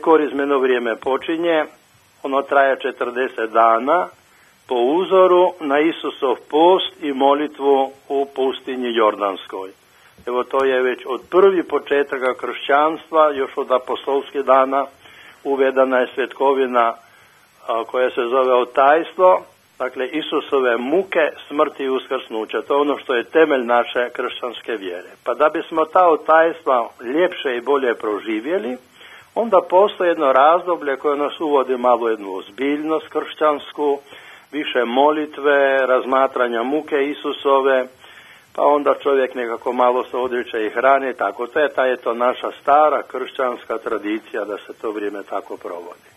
Korizmeno vrijeme počinje, ono traje 40 dana po uzoru na Isusov post i molitvu u pustinji Jordanskoj. Evo to je već od prvi početaka kršćanstva, još od apostolskih dana uvedena je svetkovina koja se zove otajstvo, dakle Isusove muke, smrti i uskrsnuća. To je ono što je temelj naše kršćanske vjere. Pa da bismo ta otajstva ljepše i bolje proživjeli, onda postoji jedno razdoblje koje nas uvodi malo jednu ozbiljnost kršćansku, više molitve, razmatranja muke Isusove, pa onda čovjek nekako malo se odriče i hrane, tako. To je naša stara kršćanska tradicija da se to vrijeme tako provodi.